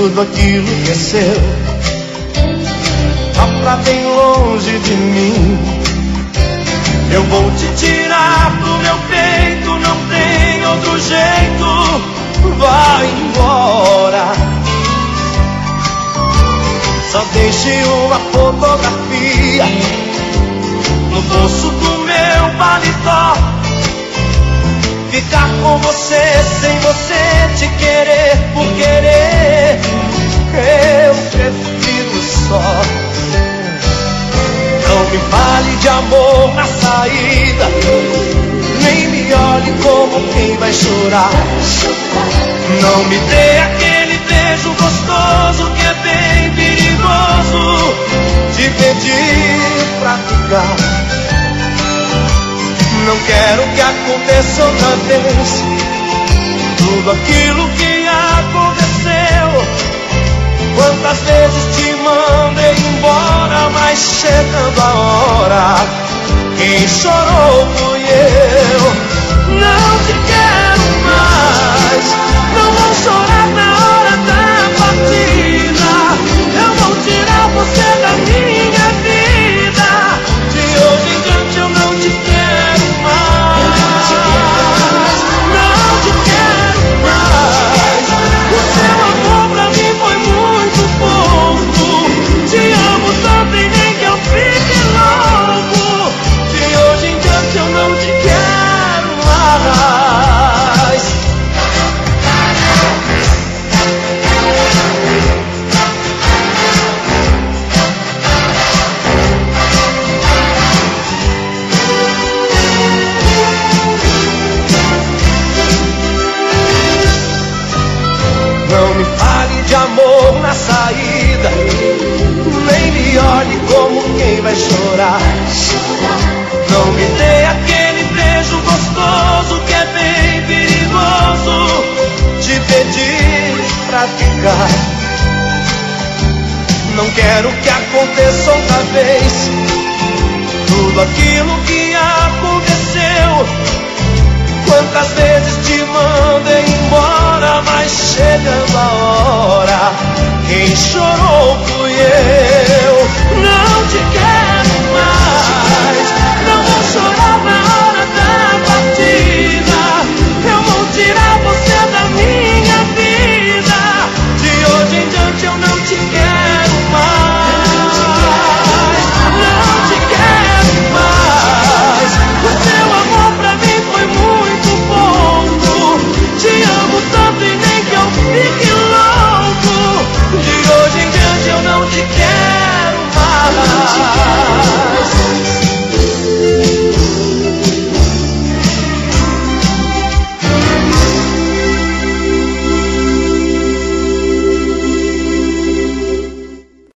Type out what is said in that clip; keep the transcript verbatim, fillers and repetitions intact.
tudo aquilo que é seu, vá pra bem longe de mim. Eu vou te tirar do meu peito, não tem outro jeito, vai embora. Só deixe uma fotografia no bolso do meu paletó. Ficar com você sem você te querer por querer, eu prefiro só. Não me fale de amor na saída, nem me olhe como quem vai chorar. Não me dê aquele beijo gostoso que é bem perigoso, te pedir pra ficar. Não quero que aconteça outra vez tudo aquilo que aconteceu. Quantas vezes te mandei embora, mas chegando a hora, quem chorou fui eu. Não te quero mais, não vou chorar na hora da partida. Eu vou tirar você da minha vida. De hoje em diante eu não te quero mais, não te quero mais. O seu amor pra mim foi muito pouco. Te amo tanto e nem que eu fique louco. De hoje em diante eu não te quero mais. Não me fale de amor na saída, nem me olhe como quem vai chorar. Não me dê aquele beijo gostoso que é bem perigoso, te pedir pra ficar. Não quero que aconteça outra vez tudo aquilo que aconteceu. Quantas vezes te mandei embora, mas chegando a hora, quem chorou fui eu.